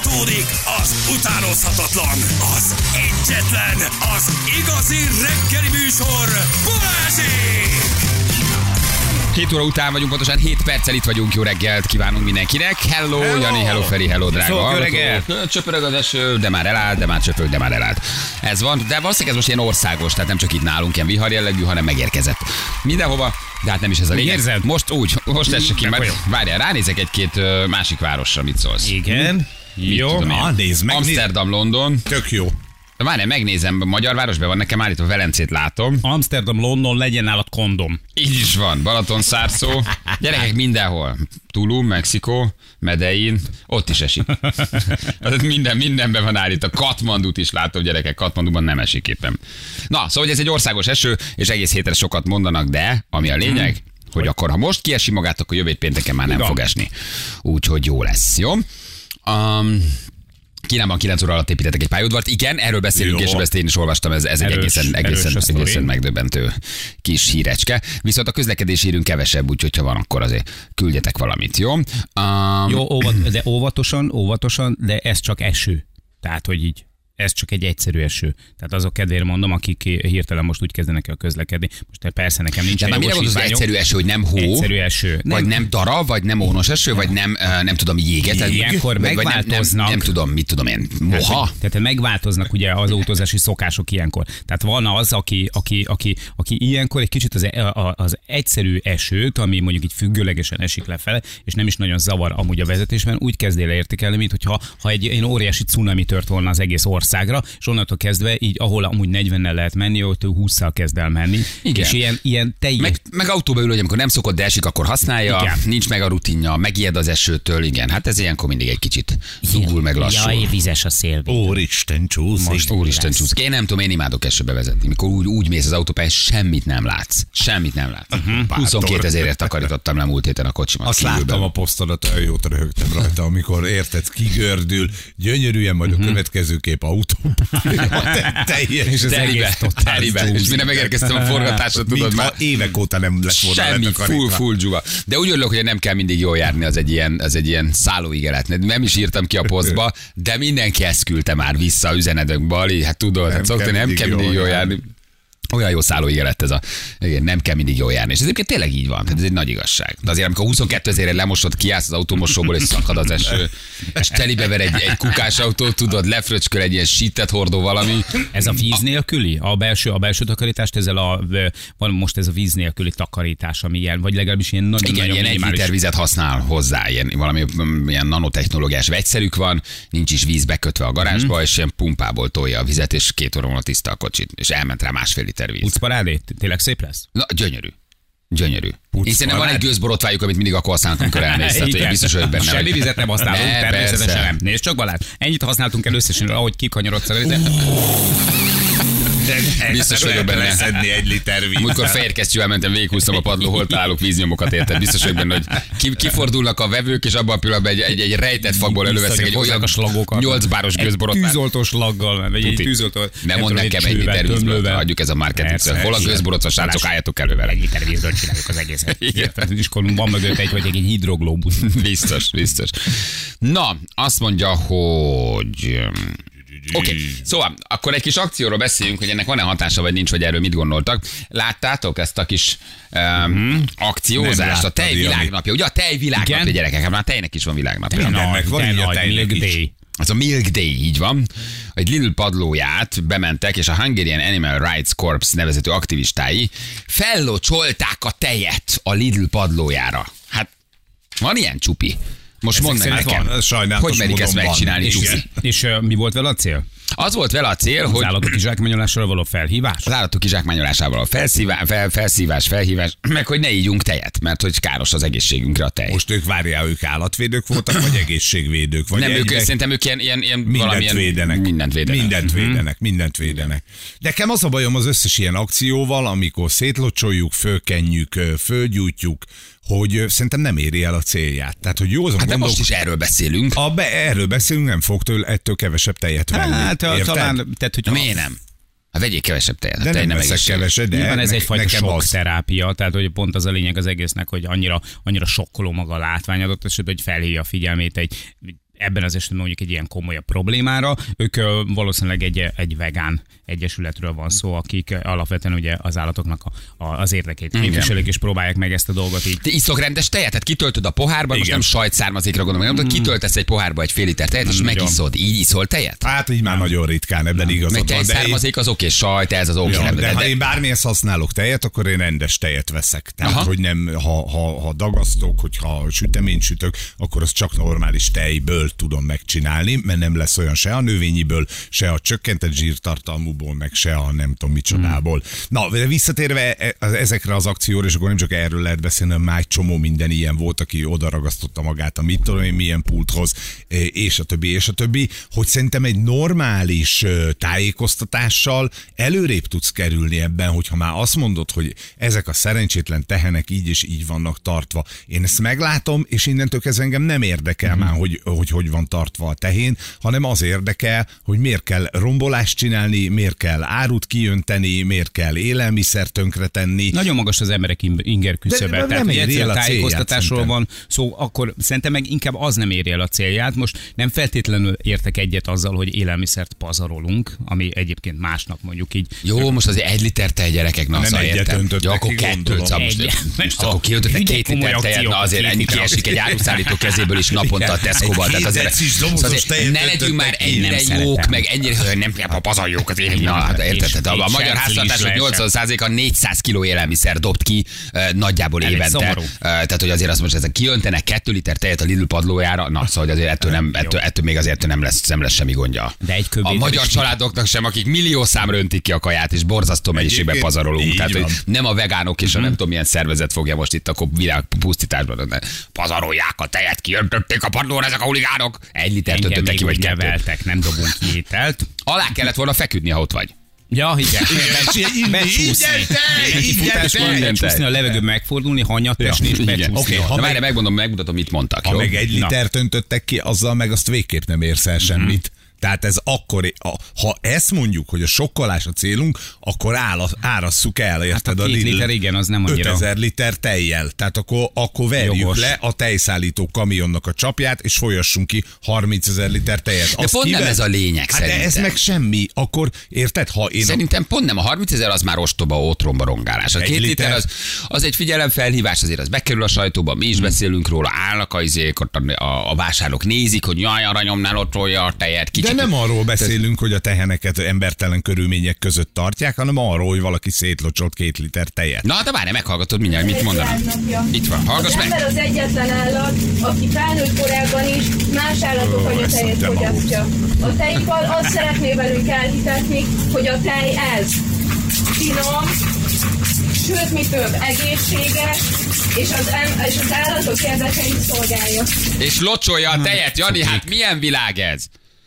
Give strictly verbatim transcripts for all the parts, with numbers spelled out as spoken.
Folytatódik az utánozhatatlan, az egyetlen, az igazi reggeli műsor, Balázsék! Hét óra után vagyunk, pontosan hét perccel itt vagyunk. Jó reggelt kívánunk mindenkinek. Hello, hello. Jani, hello Feri, hello drága Szó, hallgatók. Csöpörög az eső, de már elállt, de már csöpög, de már elállt. Ez van, de valószínűleg ez most ilyen országos, tehát nem csak itt nálunk ilyen vihar jellegű, hanem megérkezett mindenhova, de hát nem is ez a lényeg. Érzed? Most úgy, most esik ki, mert várjál, ránézek egy-két másik városra, mit szólsz. Igen. Jó, na, nézd meg. Amsterdam, London. Tök jó. De várjál, megnézem, magyar városban van, nekem állítva Velencét látom. Amsterdam, London, legyen nálad kondom. Így is van, Balaton, Szárszó, gyerekek mindenhol. Tulum, Mexikó, Medellin, ott is esik. Minden, mindenben van állítva. Katmandut is látom, gyerekek, Katmanduban nem esik éppen. Na, szóval hogy ez egy országos eső, és egész hétre sokat mondanak, de ami a lényeg, hmm. hogy akkor ha most kiesi magát, akkor jövő pénteken már nem fog esni. Úgyhogy jó lesz, jó? Um, Kínában kilenc óra alatt építettek egy pályaudvart. Igen, erről beszélünk, jó. És ezt én is olvastam, ez, ez erős, egy egészen, egészen, egészen megdöbbentő kis hírecske. Viszont a közlekedési hírünk kevesebb, úgyhogy ha van, akkor azért küldjetek valamit, jó? Um, jó, óvat, de óvatosan, óvatosan, de ez csak eső. Tehát, hogy így. Ez csak egy egyszerű eső. Tehát azok kedvére mondom, akik hirtelen most úgy kezdenek el közlekedni. Most persze nekem nincs. De már mire mondod, az egyszerű eső, hogy nem hó? Egyszerű eső. Vagy nem, nem dara, vagy nem ónos eső, vagy nem, nem tudom, jéget. Ilyenkor megváltoznak. Nem, nem, nem tudom, mit tudom én. Moha? Tehát megváltoznak ugye az autózási szokások ilyenkor. Tehát van az, aki, aki, aki, aki ilyenkor egy kicsit az, az egyszerű esőt, ami mondjuk így függőlegesen esik lefele, és nem is nagyon zavar amúgy a vezetésben, úgy kezd el értékelni, mint hogyha ha egy, egy óriási cunami tört volna az egész ország. Országra, és onnantól kezdve így, ahol amúgy negyvennel lehet menni, ott ő hússzal kezd el menni. Igen. És ilyen, ilyen teljes... Meg, meg autóba ül, hogy amikor nem szokott, de esik, akkor használja, igen. Nincs meg a rutinja, megijed az esőtől, igen. Hát ez ilyenkor mindig egy kicsit zugul, meg lassul. Jaj, vizes a szél. Úristen csúszik. Most úristen csúszik. Én nem tudom, én imádok esőbe vezetni. Mikor úgy, úgy mész az autópályán, semmit nem látsz. Semmit nem látsz. Uh-huh. huszonkettő ezerért takarítottam le múlt héten a kocsimat. Azt kívülben. Láttam a posztodat, olyan jót röhögtem rajta, amikor érted, kigördül, gyönyörűen, majd uh-huh. a következő kép autópályán. Teljes, és az egész totál. És mire megérkeztem a forgatásra, tudod már. Évek óta nem lett volna. Semmi, full, full dzsuga. De úgy örülök, hogy nem kell mindig jól járni, az egy ilyen, az egy ilyen szállóigelet. Nem is írtam ki a posztba, de mindenki ezt küldte már vissza üzenetünk, Bali. Hát tudod, nem, szokta, nem kell mindig jól járni. járni. Olyan jó szállóige lett ez a... Igen, nem kell mindig jól járni. És ez egyébként tényleg így van. Tehát ez egy nagy igazság. De azért, amikor huszonkettő ezerért lemosod, kiállsz az autómosóból, és szakad az eső, és telibe ver egy, egy kukás autót, tudod, lefröcsköl egy ilyen sítet hordó valami. Ez a víz nélküli? A belső, a belső takarítást, ezzel a... Van most ez a víz nélküli takarítás, ami ilyen, vagy legalábbis ilyen nagyon igen, ilyen egy liter vizet használ hozzá. Ilyen, valami ilyen nanotechnológiás vegyszerük van, nincs is víz bekötve a garázsba, hmm. és ilyen pumpából tolja a vizet, és két óra múlva tiszta a kocsit. És elment rá másfél liter víz. Pucparádé? Tényleg szép lesz? Na, gyönyörű. Gyönyörű. Én szerintem van egy gőzborotvájuk, amit mindig akkor használunk, amikor elmész. Tehát, biztos vagyok benne. Semmi vizet nem használunk, ne, természetesen persze. Nem. Nézd csak, Balázs, ennyit használtunk el összesen, ahogy kikanyarodsz. De... Biztos vagyok benne. Leszedni egy liter víz. Múltkor fehérkesztyűvel mentem, végighúztam a padló, hol találok víznyomokat, érted? Biztos vagyok benne, hogy kifordulnak a vevők, és abban a pillanatban egy, egy, egy rejtett fakból előveszek egy olyan nyolc báros gőzborotvát. Egy tűzoltós laggal, vagy egy tűzoltó. Nem mondd nekem egy liter vízből, adjuk ez a marketing. Hol a gőzborotva, srácok, álljatok elő vele. Egy liter vízből csináljuk az egészet. Van mögött egy, vagy egy hidroglóbusz. Biztos, biztos. Na, azt mondja, hogy... Oké, okay. Szóval akkor egy kis akcióról beszéljünk, hogy ennek van-e hatása, vagy nincs, vagy erről mit gondoltak. Láttátok ezt a kis um, mm-hmm. akciózást, a tej világnapja. Ugye a tej világnapja, gyerekek, már a tejnek is van világnapja. Mindennek van, így a tejnek is. Az a Milk Day, így van. Egy Lidl padlóját bementek, és a Hungarian Animal Rights Corps nevezető aktivistái fellocsolták a tejet a Lidl padlójára. Hát van ilyen csupi. Most mondd meg nekem, hogy merik ezt megcsinálni, Csufi. És uh, mi volt vele a cél? Az volt vele a cél, az hogy... Az állatok kizsákmányolásával való felhívás? Az állatok kizsákmányolásával való felszívá, fel, felszívás, felhívás, meg hogy ne ígyunk tejet, mert hogy káros az egészségünkre a tej. Most ők várják, ők állatvédők voltak, vagy egészségvédők? Vagy nem, ők szerintem ők ilyen, ilyen, ilyen mindent valamilyen... Védenek. Mindent védenek. Mindent védenek, mindent védenek. Nekem az a bajom az összes ilyen akcióval, amikor szétlocsoljuk, fölkenjük, fölgyújtjuk, hogy szerintem nem éri el a célját. Tehát, hogy jó az a hát de gondol... most is erről beszélünk. A be, erről beszélünk, nem fog tőle ettől kevesebb tejet venni. Hát, talán, tehát, hogy miért nem? Hát vegyék kevesebb tejet. De tej nem veszek keveset, de nyilván ez ne, egyfajta sokterápia, tehát hogy pont az a lényeg az egésznek, hogy annyira, annyira sokkoló maga a látvány adott esetben, hogy felhívja a figyelmét egy ebben az esetben mondjuk egy ilyen komolyabb problémára. Ők ö, valószínűleg egy, egy vegán egyesületről van szó, akik alapvetően ugye az állatoknak a, a, az érdekét képviselik, és próbálják meg ezt a dolgot így. Te iszok rendes tejet, tehát kitöltöd a pohárba, most nem sajtszármazékra gondolom, hanem kitöltesz egy pohárba egy fél liter tejet, és megiszod. Így iszol tejet? Hát így már nagyon ritkán, ebben igazad van. Egy származék az oké, sajt, ez az oké. Ja, de ha én bármihez használok tejet, akkor én rendes tejet veszek. Tehát, aha, hogy nem, ha, ha, ha dagasztok, hogyha süteményt sütök, akkor az csak normális tejből tudom megcsinálni, mert nem lesz olyan se a növényiből, se a csökkentett zsírtartalmúból, meg se a nem tudom micsodából. Hmm. Na, de visszatérve ezekre az akcióra, és akkor nem csak erről lehet beszélni, hanem már egy csomó minden ilyen volt, aki oda ragasztotta magát a mit tudom én milyen pulthoz, és a többi, és a többi, hogy szerintem egy normális tájékoztatással előrébb tudsz kerülni ebben, hogyha már azt mondod, hogy ezek a szerencsétlen tehenek így és így vannak tartva. Én ezt meglátom, és innentől kezdve engem nem érdekel mm. már, hogy, hogy hogy van tartva a tehén, hanem az érdekel, hogy miért kell rombolást csinálni, miért kell árut kijönteni, miért kell élelmiszer tönkretenni. Nagyon magas az emberek inger küszöbe. Tehát, hogy egyszer a tájékoztatásról van szó, akkor szerintem meg inkább az nem éri el a célját. Most nem feltétlenül értek egyet azzal, hogy élelmiszert pazarolunk, ami egyébként másnak mondjuk így. Jó, most azért egy liter tej, gyerekek, na, szóval értem. Ja, akkor kettőt, most akkor kiöntöttek két liter tejet, na azért ennyi kiesik egy áruszállító kezéből is naponta a Tesco-val. Tehát azért ne legyünk már ennyire jók, meg ennyire, nem kell pazaroljuk az élet. Na, érted? A magyar háztartások nyolcvan százaléka négyszáz kiló élelmiszer dobt ki nagyjából évente. Tehát, hogy azért azt most ezek kiöntenek kettő liter tejet a Lidl padlójára, na, szóval azért ettől, nem, ettől, ettől még azért nem lesz, nem lesz semmi gondja. De egy a magyar családoknak sem, akik millió számra öntik ki a kaját, és borzasztó mennyiségben pazarolunk. Tehát, hogy nem a vegánok és a nem tudom milyen szervezet fogja most itt a világ pusztításban. Pazarolják a tejet, kiöntötték a padlóra ezek a huligánok. Egy litert öntöttek ki, vagy kettőt. Nem dobunk ki ételt. Alá kellett volna feküdni, ha ott vagy. Ja, igen. Becsúszni a levegőben, megfordulni, hanyat esni, és becsúszni. Okay, ha várj, megmondom, megmutatom, mit mondtak. Ha jó? meg egy litert öntöttek ki, azzal meg azt végképp nem érsz el semmit. Tehát ez akkor, ha ezt mondjuk, hogy a sokkolás a célunk, akkor áll, árasszuk el, érted? Hát a két a liter, igen, az nem annyira. ötezer liter tejjel. Tehát akkor, akkor verjük Jogos. le a tejszállító kamionnak a csapját, és folyassunk ki harmincezer liter tejet. De Azt pont kivel... nem ez a lényeg, hát szerintem. De ez meg semmi. Akkor, érted? Ha én szerintem a... pont nem. A harmincezer az már ostoba, otromba rongálás. A egy két liter az, az egy figyelemfelhívás, azért az bekerül a sajtóba, mi is hmm. beszélünk róla, állnak a izék, a, a, a vásárlók nézik, hogy jaj, aranyomnál ott rolja a tejet. De nem arról beszélünk, hogy a teheneket embertelen körülmények között tartják, hanem arról, hogy valaki szétlocsolt két liter tejet. Na, de várj, meghallgatod mindjárt, mit mondanak. Itt van, hallgass meg. Az ember az egyetlen állat, aki felnőtt korában is más állatok anyatejét fogyasztja. A tejipar azt szeretné velünk elhitetni, hogy a tej ez finom, sőt, mi több, egészséges, és az, em- és az állatok érdekeit szolgálja. És locsolja a tejet, Jani, hát milyen világ ez?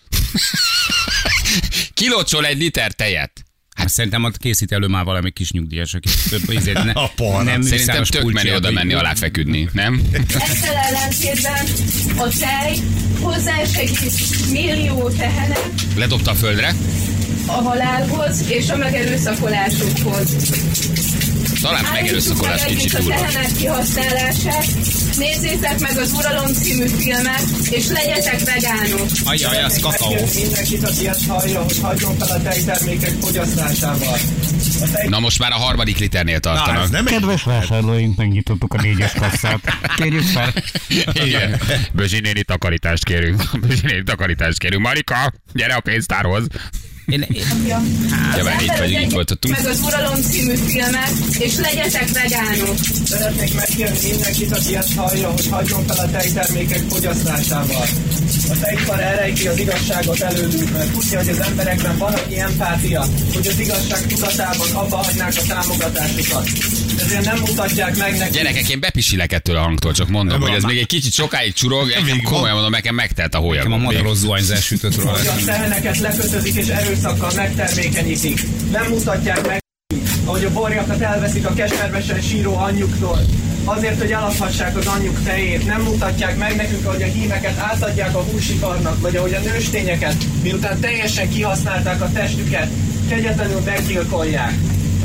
Kilocsol egy liter tejet. Hát szerintem ott készít elő már valami kis nyugdíjas, aki több ízét ne, nem szerintem tök menni oda menni alá feküdni, nem? Ezzel ellentétben a tej hozzásegít millió tehenek ledobta a földre a halálhoz és a megerőszakolásukhoz. Talán megerőszakolás kicsit túl. A tehenek kihasználását. Nézzétek meg az Uralom című filmet, és legyetek vegánok. Ajjaj, az kakaó. Mindenkit, aki ezt hallja, hogy hagyjon fel a tejtermékek fogyasztásával. Na most már a harmadik liternél tartanak. Na, kedves vásárlóink, megnyitottuk a négyes kasszát. Kérjük fel. Igen. Bözsi néni takarítást kérünk. Bözsi néni takarítást kérünk. Marika, gyere a pénztárhoz. Én, én, ja. Ja, már itt vagyunk, itt voltatunk. Meg az Uralom című filmet, és legyetek vegánok. Szeretnék megkérni mindenkit, aki ezt hallja, hogy hagyjon fel a tejtermékek fogyasztásával. A tejipar elrejti az igazságot előlünk, mert tudja, hogy az emberekben van annyi empátia, hogy az igazság tudatában abba hagynák a támogatásukat. Ezért nem mutatják meg nekik. Gyerekek, én bepisilek ettől a hangtól, csak mondom, nem hogy ez még egy kicsit sokáig csurog, engem komolyan mondom, nekem megtelt a hólyag. Nekem a madaros zuhanyzás sütött róla. Hogy a teheneket lekötözik és erőszakkal megtermékenyítik. Nem mutatják meg, ahogy a borjakat elveszik a keservesen síró anyjuktól. Azért, hogy eladhassák az anyjuk tejét. Nem mutatják meg nekünk, ahogy a hímeket átadják a húsiparnak, vagy ahogy a nőstényeket, miután teljesen kihasználták a testüket, kegyetlenül meggyilkolják. Az állat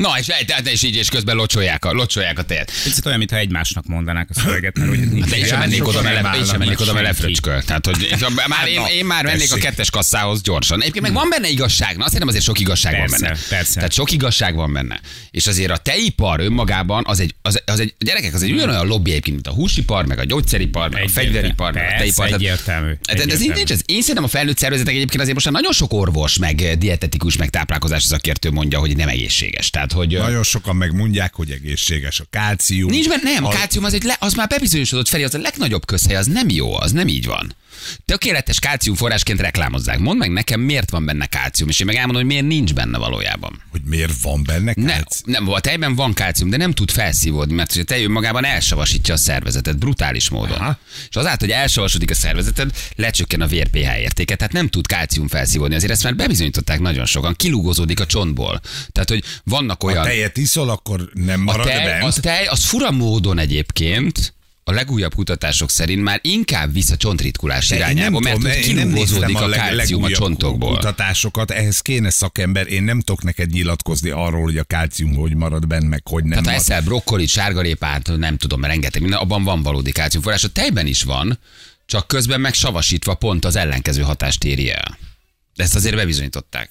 Na, és te is így, és közben locsolják a, locsolják a tejet. Picit olyan, mintha egymásnak mondanák a szöveget, mert hogy nincs. Hát én sem mennék oda, mert én sem mennék oda, mert lefröcsköl. Tehát, hogy már én, én már mennék a kettes kasszához gyorsan. Egyébként meg van benne igazság, na azt hiszem azért sok igazság Persze, van benne. persze. Tehát sok igazság van benne. És azért a tejipar önmagában az egy, az, az egy gyerekek, az egy olyan lobby egyébként, mint a húsipar, meg a gyógyszeripar, meg a fegyveripar, meg a tejipar. Egyértelmű. De ez így nincs. Én szerintem a felnőtt szervezetek egyébként azért most már nagyon sok orvos, meg dietetikus, meg táplálkozási szakértő mondja, hogy nem egészséges. Tehát, hogy nagyon sokan megmondják, hogy egészséges a kálcium. Nincs benne, nem, a a... kálcium az, egy le, az már bebizonyosodott felé, az a legnagyobb közhely, az nem jó, az nem így van. Tökéletes kálciumforrásként reklámozzák. Mondd meg nekem, miért van benne kálcium, és én meg elmondom, hogy miért nincs benne valójában. Hogy miért van benne kálcium? Nem, nem, a tejben van kálcium, de nem tud felszívódni, mert a tej önmagában elsavasítja a szervezetet brutális módon. Aha. És azáltal, hogy elsavasodik a szervezeted, lecsökken a vér pé há értéke, tehát nem tud kálcium felszívódni. Azért ezt már bebizonyították nagyon sokan, kilugozódik a csontból. Tehát, hogy vannak olyan... Ha tejet iszol, akkor nem marad a tej, bent. az tej, az fura módon egyébként a legújabb kutatások szerint már inkább visz a csontritkulás De irányába, mert tudom, hogy kilugozódik a, a kálcium a csontokból. Kutatásokat, ehhez kéne szakember, én nem tudok neked nyilatkozni arról, hogy a kálcium hogy marad benne, meg hogy nem Tehát ha marad. eszel brokkolit, sárgarépát, nem tudom, rengeteg minden, abban van valódi kálciumforrás. A tejben is van, csak közben meg savasítva pont az ellenkező hatást éri el. De ezt azért bebizonyították.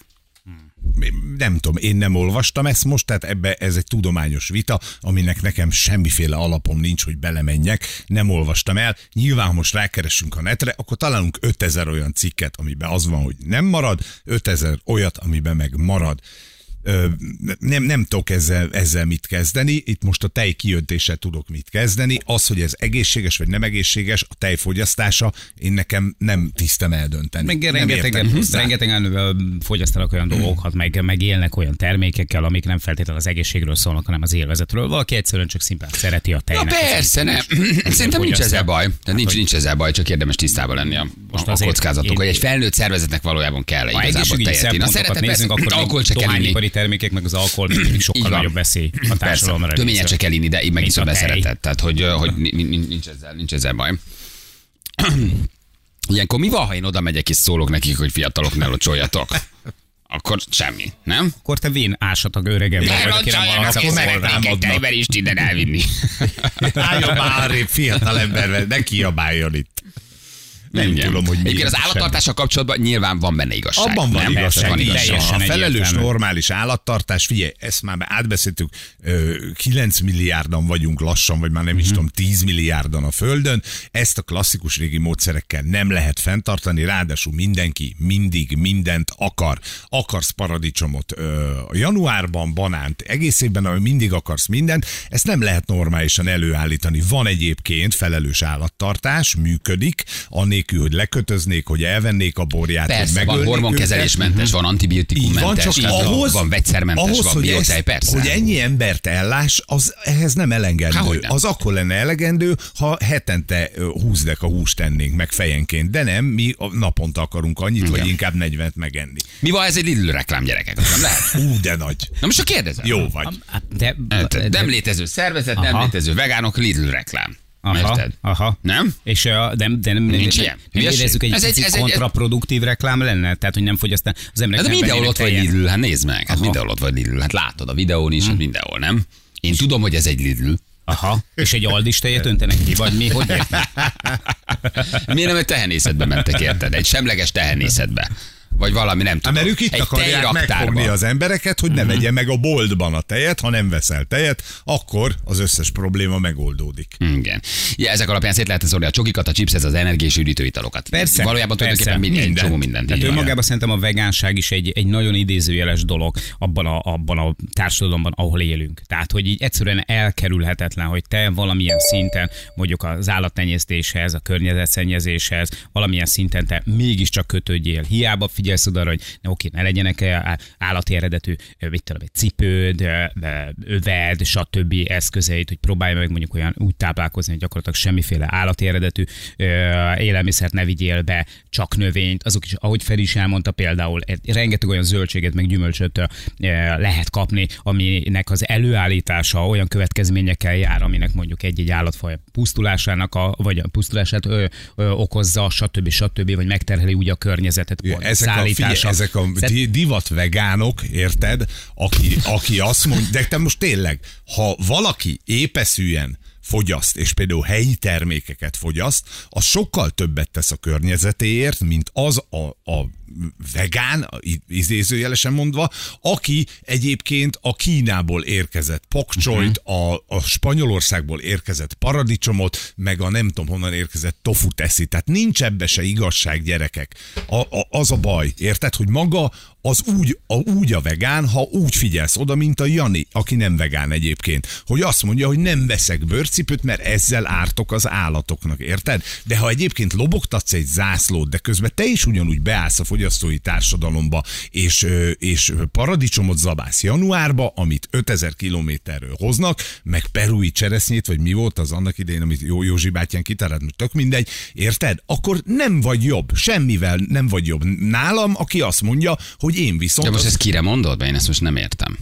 Nem tudom, én nem olvastam ezt most, tehát ebbe ez egy tudományos vita, aminek nekem semmiféle alapom nincs, hogy belemenjek, nem olvastam el. Nyilván, ha most rákeressünk a netre, akkor találunk ötezer olyan cikket, amiben az van, hogy nem marad, ötezer olyat, amiben meg marad. Ö, nem, nem tudok ezzel, ezzel mit kezdeni, itt most a tej kijöntéssel tudok mit kezdeni, az, hogy ez egészséges vagy nem egészséges, a tej fogyasztása, én nekem nem tisztem eldönteni. Meg rengetegen, rengetegen fogyasztanak olyan dolgokat, meg, meg élnek olyan termékekkel, amik nem feltétlenül az egészségről szólnak, hanem az élvezetről. Valaki egyszerűen csak szimplán szereti a tejnek. Na persze, nem. Szerintem nincs ezzel baj. Tehát nincs, nincs ezzel baj, csak érdemes tisztában lenni a, a, a kockázatok, hogy egy felnőtt szervezetnek valójában kell igazából tejet inni. Ha szereted, nézzünk, akkor alkohol se kell inni. Termékek, meg az alkohol még sokkal nagyobb veszély a társadalomra. Töményet se kell inni, de így megiszod beszereted. Tehát, hogy, hogy nincs, ezzel, nincs ezzel baj. Ilyenkor mi van, ha én oda megyek és szólok nekik, hogy fiatalok, ne locsoljatok? Akkor semmi, nem? Akkor te vén ásatag öregem. Ne locsoljanak, és szeretnék egy tejben is innen elvinni. Álljon már arrébb, fiatal ember, ne kiabáljon itt. Nem igen. tudom, hogy miért. Az állattartással kapcsolatban nyilván van benne igazság. Abban van nem? igazság. Van igazság. A felelős, normális állattartás, figyelj, ezt már átbeszéltük, kilenc milliárdan vagyunk lassan, vagy már nem is tudom, tíz milliárdan a Földön. Ezt a klasszikus régi módszerekkel nem lehet fenntartani, ráadásul mindenki mindig mindent akar. Akarsz paradicsomot januárban, banánt egész évben, ahogy mindig akarsz mindent, ezt nem lehet normálisan előállítani. Van egyébként felelős állattartás, működik, annélkül, hogy lekötöznék, hogy elvennék a borját, persze, hogy van hormonkezelésmentes, van antibiotikummentes, van, ahhoz, van vegyszermentes, ahhoz, van hogy biotej, ezt, persze. hogy ennyi embert ellás, az ehhez nem elegendő. Há, nem. Az akkor lenne elegendő, ha hetente húsz deka húst tennénk meg fejenként, de nem, mi naponta akarunk annyit, igen, vagy inkább negyvenet megenni. Mi van, ez egy Lidl reklám, gyerekek? Nem lehet? Ú, de nagy. Na most csak kérdezem. Jó vagy. De, de, de, nem létező szervezet, aha, nem létező vegánok, Lidl reklám. Aha, aha. Nem? És uh, de, de nem, nincs nem, ilyen. Nem érezzük, egy, ez egy, ez kontraproduktív reklám lenne? Tehát, hogy nem fogyasztani az emberek. De mindenhol ott vagy Lidl, hát nézd meg, hát mindenhol ott vagy Lidl, hát látod a videón is, hmm. mindenhol, nem? Én tudom, hogy ez egy Lidl. Aha, és egy Aldis tejet öntenek ki, vagy mi, hogy érted? Miért nem egy tehenészetbe mentek, érted? Egy semleges tehenészetbe. Vagy valami, nem tudom. Mert ők itt egy akarják megfogni az embereket, hogy ne uh-huh. vegye meg a boltban a tejet, ha nem veszel tejet, akkor az összes probléma megoldódik. Igen. Ja, ezek alapján szét lehet szórni a csokikat, a chipset, az energia és üdítőitalokat. Persze. Valójában tulajdonképpen minden, egy csomó mindent. Tehát önmagában szerintem a vegánság is egy, egy nagyon idézőjeles dolog abban a, abban a társadalomban, ahol élünk. Tehát, hogy így egyszerűen elkerülhetetlen, hogy te valamilyen szinten, mondjuk az állattenyésztéshez, a környezetszennyezéshez, valamilyen szinten te mégiscsak kötődjél. Hiába figyelsz oda, hogy ne, oké, ne legyenek állati eredetű, mit tudom, egy cipőd, öved, stb. Eszközeit, hogy próbálj meg mondjuk olyan úgy táplálkozni, hogy gyakorlatilag semmiféle állati eredetű élelmiszert ne vigyél be, csak növényt. Azok is, ahogy Feri is elmondta például, rengeteg olyan zöldséget, meg gyümölcsöt lehet kapni, aminek az előállítása olyan következményekkel jár, aminek mondjuk egy-egy állatfaj pusztulásának, a, vagy a pusztulását ö, ö, okozza, stb. stb. Vagy megterheli úgy a környezetet. Ezek állítása. Figyelj, ezek a di- divat vegánok, érted? Aki, aki azt mondja, de te most tényleg, ha valaki épeszűen fogyaszt, és például helyi termékeket fogyaszt, az sokkal többet tesz a környezetéért, mint az a, a vegán, idézőjelesen mondva, aki egyébként a Kínából érkezett pokcsolyt, uh-huh. a, a Spanyolországból érkezett paradicsomot, meg a nem tudom honnan érkezett tofu teszi. Tehát nincs ebbe se igazság, gyerekek. A, a, az a baj, érted, hogy maga az úgy a, úgy a vegán, ha úgy figyelsz oda, mint a Jani, aki nem vegán egyébként, hogy azt mondja, hogy nem veszek bőrcipőt, mert ezzel ártok az állatoknak, érted? De ha egyébként lobogtatsz egy zászlót, de közben te is ugyanúgy beállsz a fogyasztói társadalomba, és, és paradicsomot zabálsz januárba, amit ötezer kilométerről hoznak, meg perui cseresznyét, vagy mi volt az annak idején, amit Jó Józsi bátyán kitalált, tök mindegy, érted? Akkor nem vagy jobb, semmivel nem vagy jobb nálam, aki azt mondja, hogy én viszont... De most az... ezt kire mondod? Be én ezt most nem értem.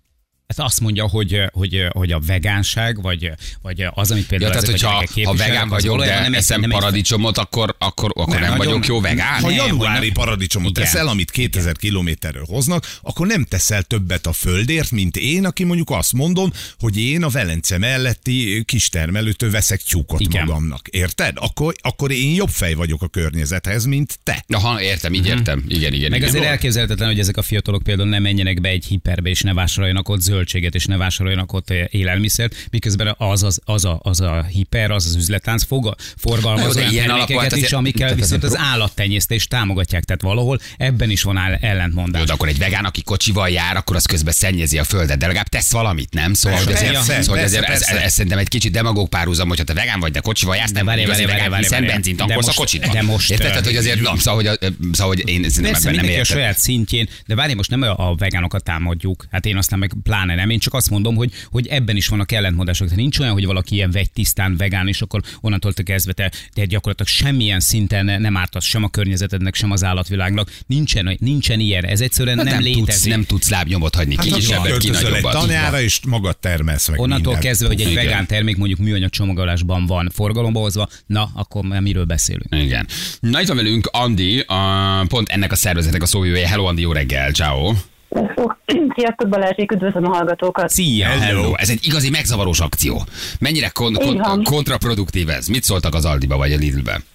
Ez azt mondja, hogy, hogy, hogy a vegánság, vagy, vagy az, amit például... Ja, tehát, hogyha ha vegán vagyok, de nem eszem nem paradicsomot, akkor, akkor, akkor nem, nem nagyon, vagyok jó vegán? Ha Nem, januári nem. paradicsomot Igen. teszel, amit kétezer kilométerről hoznak, akkor nem teszel többet a földért, mint én, aki mondjuk azt mondom, hogy én a Velence melletti kistermelőtől veszek tyúkot Igen. magamnak. Érted? Akkor, akkor én jobb fej vagyok a környezethez, mint te. Aha, értem, így értem. Igen, igen, Meg igen. azért elképzelhetetlen, hogy ezek a fiatalok például nem menjenek be egy hiperbe, és ne vásároljanak ott zöldséget, és ne vásároljanak ott élelmiszert, miközben az, az, az, a, az a hiper, az az üzletlánc fog, forgalmaz olyan termékeket is, amikkel viszont az állattenyésztést támogatják. Tehát valahol ebben is van ellentmondás. Jó, de akkor egy vegán, aki kocsival jár, akkor az közben szennyezi a földet, de legalább tesz valamit, nem? Szóval, hogy Persze, azért, persze, szóval hogy azért persze, ez, persze. ez, szerintem egy kicsit demagóg párhuzam, hogyha te vegán vagy, de kocsival jársz, nem várj, igazi várj, vegán, várj, hiszen várj, benzint de tankolsz a most- kocsidban. de most, Érted? Tehát, hogy azért, nem, szóval, hogy, szóval, hogy én szerintem Persze, ebben nem mindenki a értek. saját szintjén, de várj, most nem a a vegánokat támadjuk, hát én aztán meg pláne nem, én csak azt mondom, hogy, hogy ebben is vannak ellentmondások. Tehát nincs olyan, hogy valaki ilyen vegytisztán vegán, és akkor onnantól kezdve te, te gyakorlatilag semmilyen szinten nem ártasz sem a környezetednek, sem az állatvilágnak. Nincsen, nincsen ilyen, ez egyszerűen Hát nem, nem, létezik. tudsz, nem tudsz lábnyomot hagyni, ki Hát kisebbet, ki költözöl egy nagyobbat. tanjára, és magad termelsz meg Onnantól mindent. kezdve, hogy egy Igen. vegán termék mondjuk műanyag csomagolásban van forgalomba hozva, na, akkor már miről beszélünk? Igen. Na itt van velünk Andi, a, pont ennek a szervezetnek a szóvivője. Hello Andi, jó reggel, ciao. Sziasztok Balázsék, üdvözlöm a hallgatókat. Szia! Hello. Ez egy igazi megzavarós akció. Mennyire kon- Így van. kon- kontraproduktív ez? Mit szóltak az Aldiba vagy a Lidlben?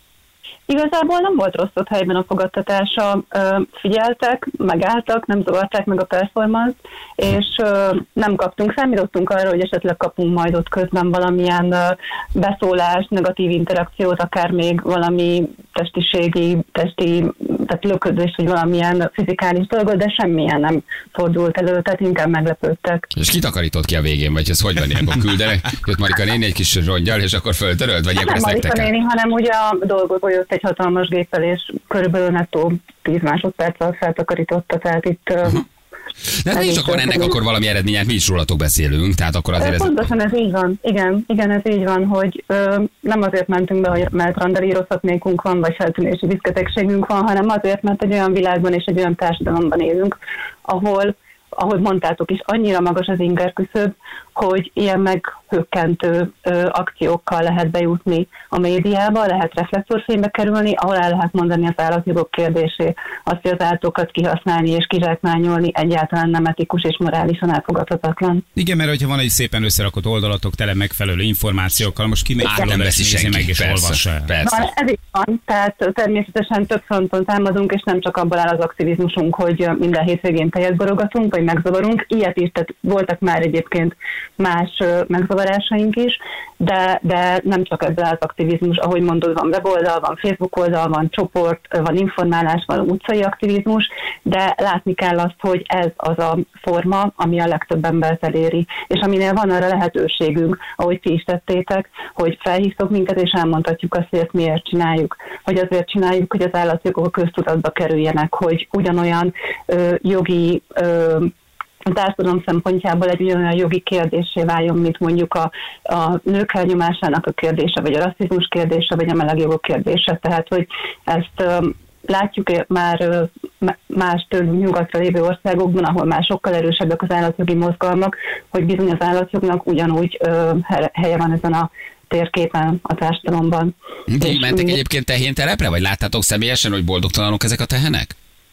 Igazából nem volt rossz ott helyben a fogadtatása. Ö, Figyeltek, megálltak, nem zavarták meg a performance, és ö, nem kaptunk, számítottunk arra, hogy esetleg kapunk majd ott közben valamilyen ö, beszólást, negatív interakciót, akár még valami testiségi, testi, tehát löködés, vagy valamilyen fizikális dolgot, de semmilyen nem fordult elő, tehát inkább meglepődtek. És kitakarított ki a végén, vagy ez hogy van ilyenkor? Küldenek? Jött Marika néni egy kis rongyal, és akkor föltörölt? Vagy ilyenkor Nem ezt Marika nektek kell? néni, hanem ugye a dolgozó jött egy hatalmas géppel, és körülbelül nettó tíz másodperc alatt feltakarította, tehát itt... Uh-huh. De hát nincs akkor ennek akkor valami eredménye, mi is rólatok beszélünk, tehát akkor azért ez... Pontosan ez így van, igen, igen, ez így van, hogy ö, nem azért mentünk be, hogy mert randalírozhatnékunk van, vagy feltűnési diszketegségünk van, hanem azért, mert egy olyan világban és egy olyan társadalomban élünk, ahol, ahogy mondtátok is, annyira magas az ingerküszöb, hogy ilyen meghökkentő ö, akciókkal lehet bejutni a médiába, lehet reflektorfénybe kerülni, ahol el lehet mondani az állatjogok kérdését, azt, hogy az állatokat kihasználni és kizsákmányolni egyáltalán nem etikus és morálisan elfogadhatatlan. Igen, mert hogyha van egy szépen összerakott oldalatok tele megfelelő információkkal, most ki megy Át nem oda, veszi és nézi senki, meg és persze, olvassa el. persze. Na, ez így van, tehát természetesen több fronton támadunk, és nem csak abból áll az aktivizmusunk, hogy minden hétvégén tejet borogatunk, vagy megzavarunk. Ilyet is, tehát voltak már egyébként más ö, megzavarásaink is, de, de nem csak ebből áll az aktivizmus, ahogy mondod, van weboldal, van Facebook oldal, van csoport, van informálás, van utcai aktivizmus, de látni kell azt, hogy ez az a forma, ami a legtöbb embert eléri, és aminél van arra lehetőségünk, ahogy ti is tettétek, hogy felhívtok minket, és elmondhatjuk azt, hogy ezt miért csináljuk. Hogy azért csináljuk, hogy az állatjogok a köztudatba kerüljenek, hogy ugyanolyan ö, jogi ö, a társadalom szempontjából egy olyan jogi kérdésé váljon, mint mondjuk a, a nők elnyomásának a kérdése, vagy a rasszizmus kérdése, vagy a melegjogok kérdése. Tehát, hogy ezt ö, látjuk már ö, más tőlünk nyugatra lévő országokban, ahol már sokkal erősebbek az állatjogi mozgalmak, hogy bizony az állatjognak ugyanúgy ö, helye van ezen a térképen a társadalomban. Ti És mentek mi- egyébként tehéntelepre, vagy láttátok személyesen, hogy boldogtalanok ezek a tehenek?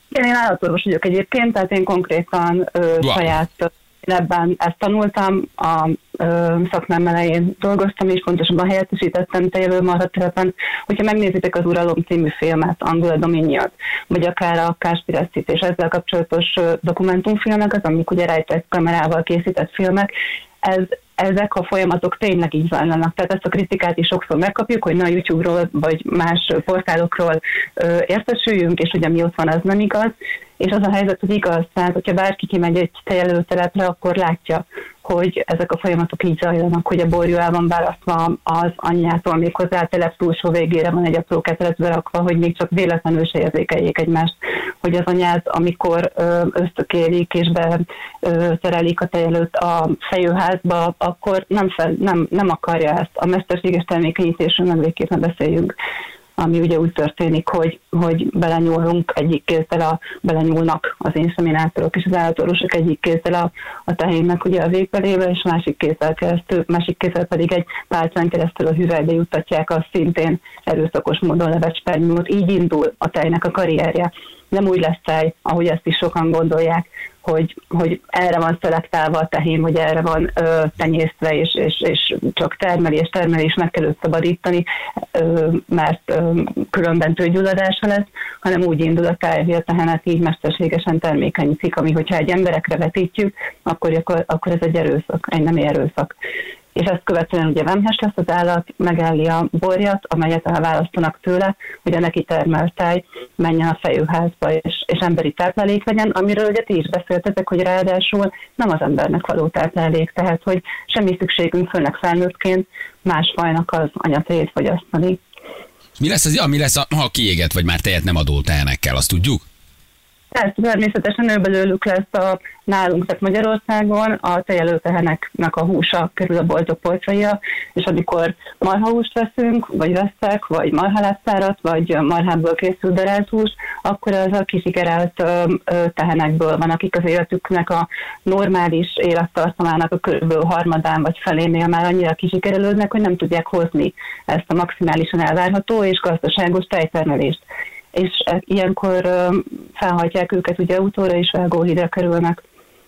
Én, én állatorvos vagyok egyébként, tehát én konkrétan ö, Wow. saját ebben ezt tanultam, a ö, szakmám elején dolgoztam, és pontosabban helyettesítettem tejelőmarhatelepen. Hogyha megnézitek az Uralom című filmet, Angol a Dominion, vagy akár a Káspiresztit és ezzel kapcsolatos ö, dokumentumfilmeket, amik ugye rejtett kamerával készített filmek, ez, ezek a folyamatok tényleg így zajlanak. Tehát ezt a kritikát is sokszor megkapjuk, hogy na YouTube-ról vagy más portálokról ö, értesüljünk, és hogy ami ott van, az nem igaz. És az a helyzet, hogy igaz, tehát hogyha bárki kimegy egy tejelőtelepre, akkor látja, hogy ezek a folyamatok így zajlanak, hogy a borjú el van választva az anyjától, még hozzá a telep túlsó végére van egy apró ketrecbe rakva, hogy még csak véletlenül se érzékeljék egymást, hogy az anyád, amikor ö, ösztökélik és beterelik a tejelőt a fejőházba, akkor nem, fel, nem, nem akarja ezt. A mesterséges termékenyítésről meg végképp ne beszéljünk, ami ugye úgy történik, hogy, hogy belenyúlunk egyik kézzel, a, belenyúlnak az inszeminátorok és az állatorvosok egyik kézzel a, a tehénnek ugye a végbelébe, és másik kézzel keresztül, másik kézzel pedig egy pálcán keresztül a hüvelybe juttatják a szintén erőszakos módon levett spermiumot. Így indul a tejnek a karrierje. Nem úgy lesz tej, ahogy ezt is sokan gondolják, hogy, hogy erre van szelektálva a tehén, vagy erre van ö, tenyésztve, és, és, és csak termeli, és termeli, és meg kell őt szabadítani, ö, mert ö, különben tőgyulladása lesz, hanem úgy indul a tej, hogy a tehenet így mesterségesen termékenyítik, ami hogyha egy emberekre vetítjük, akkor, akkor, akkor ez egy erőszak, egy nemi erőszak. És ezt követően ugye vemhes lesz az állat, megelli a borjat, amelyet elválasztanak tőle, hogy a neki termelt tej menjen a fejőházba, és, és emberi táplálék legyen, amiről ugye ti is beszéltetek, hogy ráadásul nem az embernek való táplálék, tehát hogy semmi szükségünk, főleg felnőttként más fajnak az anyatejét fogyasztani. Mi lesz az, ami lesz, ha kiégett, vagy már tejet nem adó tehenekkel, azt tudjuk? Tehát természetesen ő belőlük lesz a nálunk, tehát Magyarországon a tejelőteheneknek a húsa kerül a boltok polcaira, és amikor marhahúst veszünk, vagy veszek, vagy marhalásztárat, vagy marhából készült darált hús, akkor az a kisikerelt tehenekből van, akik az életüknek a normális élettartamának a körülbelül harmadán vagy felénél már annyira kisikerelődnek, hogy nem tudják hozni ezt a maximálisan elvárható és gazdaságos tejtermelést. És ilyenkor uh, felhajtják őket ugye autóra, és vágóhídra kerülnek.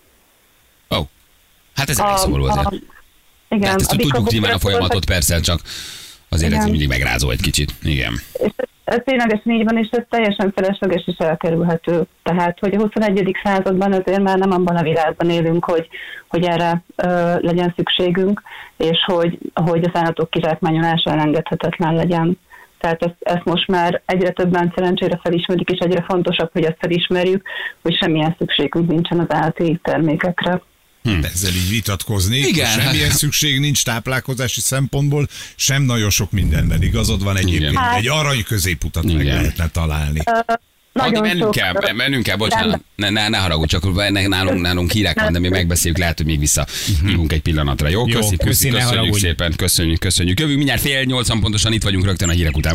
Ó, oh. Hát ez elég szomorú azért. A, igen, ezt tudjuk nyilván a folyamatot, persze, csak azért ez mindig megrázó egy kicsit. Igen. És ez, ez ténylegesen így van, és ez teljesen felesleges és elkerülhető. Tehát, hogy a huszonegyedik században azért már nem abban a világban élünk, hogy, hogy erre uh, legyen szükségünk, és hogy, hogy az állatok kizsákmányolása elengedhetetlen legyen. Tehát ezt, ezt most már egyre többen szerencsére felismerik, és egyre fontosabb, hogy ezt felismerjük, hogy semmilyen szükségünk nincsen az állati termékekre. Hm. Ezzel így vitatkozni. Igen. Semmilyen szükség nincs táplálkozási szempontból, sem nagyon sok mindenben. Igazad van egyébként. Igen. Egy arany középutat meg Igen. lehetne találni. Uh, Adi, mennünk kell, mennünk kell, bocsánat, ne, ne, ne haragudj, csak nálunk, nálunk hírek van, de mi megbeszéljük, lehet, hogy még vissza hívunk egy pillanatra. Jó, Jó, köszi, köszi, köszi, ne köszönjük haragudj. szépen, köszönjük, köszönjük. Jövünk mindjárt fél nyolcan pontosan, itt vagyunk rögtön a hírek után.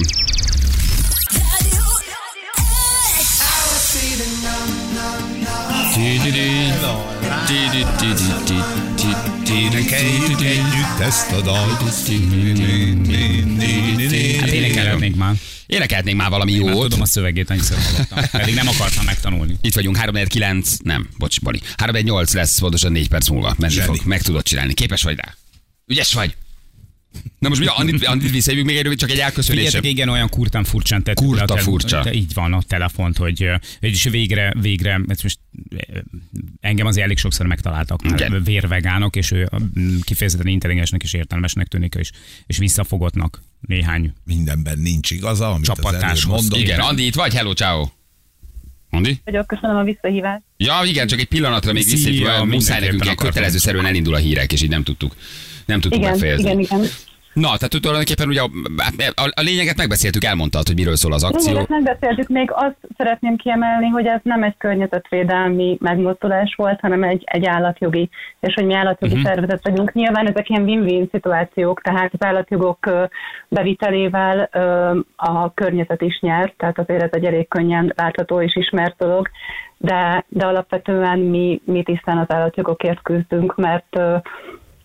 Énekeljük együtt ezt a dalt. Hát énekelhetnénk már. Énekelhetnénk már valami Már jót. tudom a szövegét, annyiszor hallottam. Pedig nem akartam megtanulni. Itt vagyunk, három kilenc, nem, bocs, Bali. három nyolc lesz pontosan négy perc múlva. Menni Zseni. fog, meg tudod csinálni. Képes vagy rá. Ügyes vagy. Na most mi, Andit, Andit visszajövünk még egy, csak egy elköszönésem. Figyeljetek, igen, olyan kurtán furcsán tett. Kurta le a tele- furcsa. te- Így van a telefont, hogy és végre, végre, ez most eh, engem azért elég sokszor megtaláltak már Igen. vérvegánok, és ő mm, kifejezetten intelligensnek és értelmesnek tűnik, és, és visszafogottnak néhány. Mindenben nincs igaza, amit az Csapattárshoz. előbb mondott. Igen, Andi, itt vagy? Hello, ciao. Andi? Vagyok, köszönöm a visszahívást. Ja, igen, csak egy pillanatra még Szia, visszajövünk, muszáj mindenképpen nekünk ilyen akartam. kötelezőszerűen elindul a hírek, és így nem tudtuk, nem tudtuk Igen, befejezni. igen, igen. Na, tehát tulajdonképpen ugye a, a, a lényeget megbeszéltük, elmondtad, hogy miről szól az akció. Lényeget megbeszéltük, még azt szeretném kiemelni, hogy ez nem egy környezetvédelmi megmozdulás volt, hanem egy, egy állatjogi, és hogy mi állatjogi uh-huh. szervezet vagyunk. Nyilván ezek ilyen win-win szituációk, tehát az állatjogok ö, bevitelével ö, a környezet is nyer, tehát azért ez egy elég könnyen látható és ismert dolog, de, de alapvetően mi, mi tisztán az állatjogokért küzdünk, mert ö,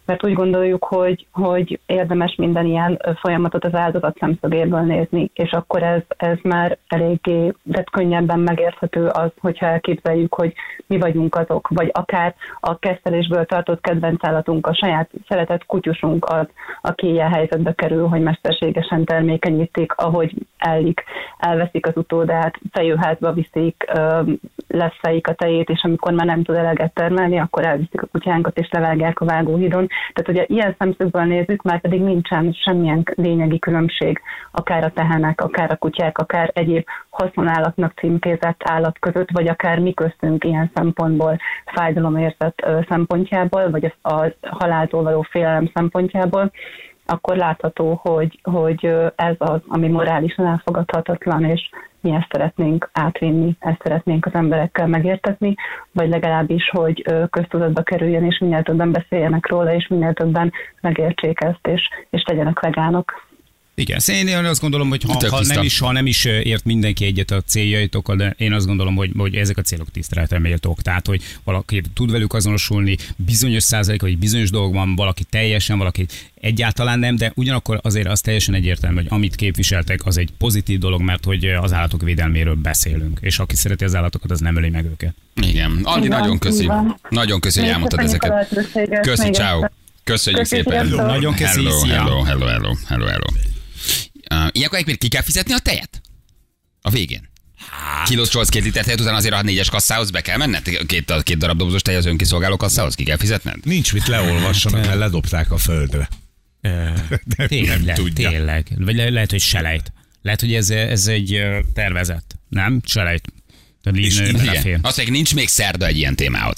mert úgy gondoljuk, hogy, hogy érdemes minden ilyen folyamatot az áldozat szemszögéből nézni, és akkor ez, ez már eléggé, de könnyebben megérthető az, hogyha elképzeljük, hogy mi vagyunk azok, vagy akár a kesztelésből tartott kedvenc állatunk, a saját szeretett kutyusunk az, aki ilyen helyzetbe kerül, hogy mesterségesen termékenyítik, ahogy ellik, elveszik az utódát, fejőházba viszik, leszfejik a tejét, és amikor már nem tud eleget termelni, akkor elviszik a kutyánkat, és levágják a vágóhídon. Tehát ugye ilyen szemszögből nézzük, már pedig nincsen semmilyen lényegi különbség, akár a tehenek, akár a kutyák, akár egyéb haszonállatnak címkézett állat között, vagy akár mi köztünk ilyen szempontból, fájdalomérzet szempontjából, vagy a haláltól való félelem szempontjából, akkor látható, hogy, hogy ez az, ami morálisan elfogadhatatlan, és mi ezt szeretnénk átvinni, ezt szeretnénk az emberekkel megértetni, vagy legalábbis, hogy köztudatba kerüljön, és minél többen beszéljenek róla, és minél többen megértsék ezt, és, és legyenek vegánok. Igen, én azt gondolom, hogy ha, ha, nem is, ha nem is ért mindenki egyet a céljaitokkal, de én azt gondolom, hogy, hogy ezek a célok tiszteletre méltók. Tehát, hogy valaki tud velük azonosulni, bizonyos százalék, vagy bizonyos dolgokban valaki teljesen, valaki egyáltalán nem, de ugyanakkor azért az teljesen egyértelmű, hogy amit képviseltek, az egy pozitív dolog, mert hogy az állatok védelméről beszélünk. És aki szereti az állatokat, az nem öli meg őket. Igen. Andi, nagyon köszi. Nagyon köszi, hogy elmondtad ezeket. Köszi, ciao. Köszönjük szépen. Nagyon köszi. Hello, hello, hello, hello, hello. Uh, ilyenkor egyébként ki kell fizetni a tejet? A végén. Kilócsolsz két liter tejet, utána azért a négyes kasszához be kell menned? Két, két darab dobozos tej az önkiszolgáló kasszához ki kell fizetned? Nincs mit leolvassanak, mert ledobták a földre. Tényleg, tényleg. Vagy le, lehet, hogy selejt. Lehet, hogy ez, ez egy tervezet. Nem? Selejt. És igen. Azt mondják, nincs még szerda egy ilyen témához.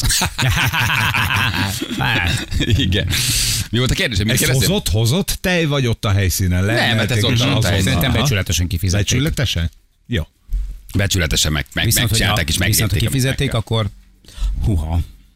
Igen. Mi volt a kérdés? Ez hozott, hozott tej, vagy ott a helyszínen? Le, nem, mert ez ott a helyszínen. Szerintem becsületesen kifizették. Becsületesen? Jó. Becsületesen meg, meg, viszont, megcsinálták és megérték. Viszont, ha kifizették, akkor huha.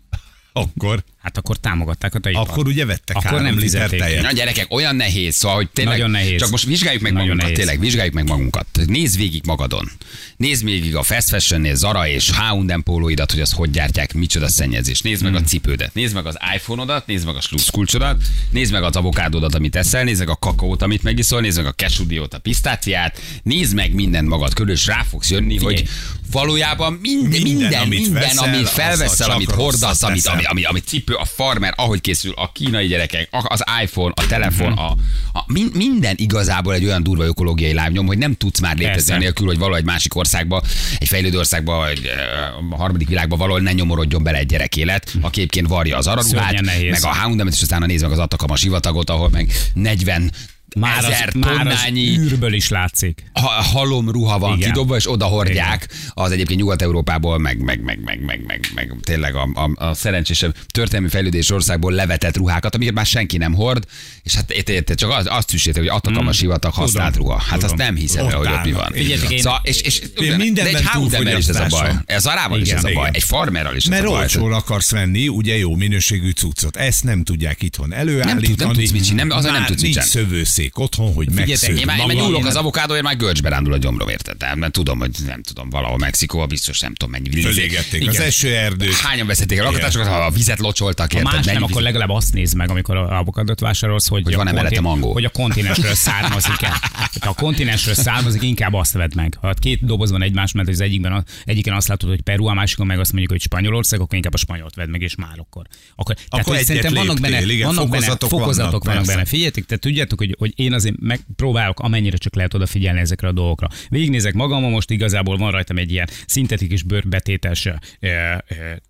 Akkor? Hát akkor támogatták a tejipart. Akkor ugye vettek akkor nem liter tejet. Na gyerekek, olyan nehéz, szóval, hogy tényleg, nagyon nehéz. Csak most vizsgáljuk meg nagyon magunkat, nehéz. tényleg, vizsgáljuk meg magunkat. Nézd végig magadon. Nézd végig a fast fashionnél Zara és há és em pólóidat, hogy azt hogy gyártják, micsoda szennyezés. Nézd meg hmm. a cipődet, nézd meg az iPhone-odat, nézd meg a sluszkulcsodat, nézd meg az avokádódat, amit eszel, nézd meg a kakaót, amit megiszol, nézd meg a cashew-diót, a pisztáciát, nézd meg minden magad körül, és rá fogsz jönni, Figyelj. hogy valójában minden, minden, minden, amit, minden, veszel, amit felveszel, amit hordasz, amit, ami, ami, ami cipő, a farmer, ahogy készül, a kínai gyerekek, az iPhone, a telefon, a, a, minden igazából egy olyan durva ökológiai lábnyom, hogy nem tudsz már létezni nélkül, hogy valahogy másik országba, egy fejlődő országba, egy, a harmadik világban valahol ne nyomorodjon bele egy gyerekélet, aki egyébként varja az araruhát, meg a há és em-et, és aztán nézd meg az Atacama sivatagot, ahol meg negyven Már ezer az, már tonnányi az űrből is látszik. Ha, halom ruha van Igen. kidobva, és oda hordják. Az egyébként Nyugat-Európából, meg, meg, meg, meg, meg, meg, meg tényleg a, a, a szerencsésebb történelmi fejlődés országból levetett ruhákat, amiket már senki nem hord, és hát érted, csak az, azt szűsétek, hogy Atacama sivatag használt ruha. Hát azt nem hiszem el, hogy ott mi van. Figyeljetek, szóval, és, és, én de egy há és em-mel is ez a baj. Ez arával is ez a baj. Egy farmerral is ez Mert a baj. Mert olcsón akarsz venni, ugye jó minőségű cuccot. Ezt nem tudják itthon előállítani. Nem, nem tudsz mit csinálni, az nem tudsz mit nincs szövőszék otthon, hogy megsződ. Én már nyúlok az avokádóért, már görcsbe rándul a gyomrom, érted? Mert tudom, hogy nem tudom, valahol Mexikóban biztos nem tudom mennyi vizet. Fölégették az esőerdőt. Hányan veszették a lakatásokat, ha a vizet locsoltak, érted? Ha más nem, akkor legalább azt nézd meg, amikor a avokádót vásárolsz, hogy, hogy van-e mellette mangó. Hogy a kontinensről származik-e. Ha a kontinensről származik, inkább azt vedd meg. Ha két doboz van egymás mellett, az egyikben, egyiken azt látod, hogy Peru, a másikon meg azt mondjuk, hogy Spanyolország, akkor inkább a spanyolt vedd meg, és már akkor. Akkor, tehát, akkor szerintem vannak benne, igen, vannak fokozatok, benne, fokozatok vannak, vannak benne. Figyeljetek, tehát tudjátok, hogy, hogy én azért megpróbálok amennyire csak lehet odafigyelni ezekre a dolgokra. Végignézek magamon, most igazából van rajtam egy ilyen szintetikus bőrbetétes e, e,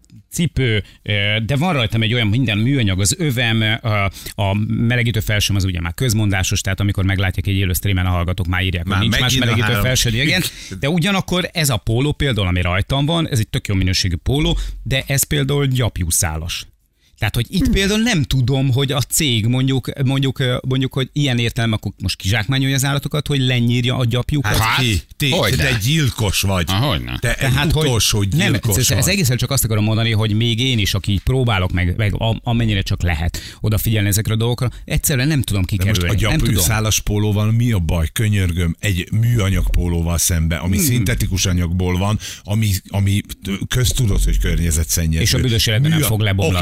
cipő, de van rajtam egy olyan minden műanyag, az övem, a, a melegítő felsőm az ugye már közmondásos, tehát amikor meglátják egy élő streamen a hallgatók, már írják, már hogy nincs más melegítő felső, igen. De ugyanakkor ez a póló például, ami rajtam van, ez egy tök jó minőségű póló, de ez például gyapjúszálas. Tehát, hogy itt például nem tudom, hogy a cég mondjuk, mondjuk, mondjuk hogy ilyen értelme, akkor most kizsákmányolja az állatokat, hogy lenyírja a gyapjukat. Hát, ti, ti, te, te gyilkos vagy. Hogyne. Te Tehát, utolsó hogy gyilkos nem, ez, ez egészen csak azt akarom mondani, hogy még én is, aki próbálok meg, meg amennyire csak lehet odafigyelni ezekre a dolgokra, egyszerűen nem tudom kikerülni. Most a gyapjúszálas pólóval mi a baj? Könyörgöm, egy műanyag pólóval szembe, ami hmm. szintetikus anyagból van, ami, ami köztudott, hogy környezetszennyező. És a büdös életben nem fog lebomlani. Okay,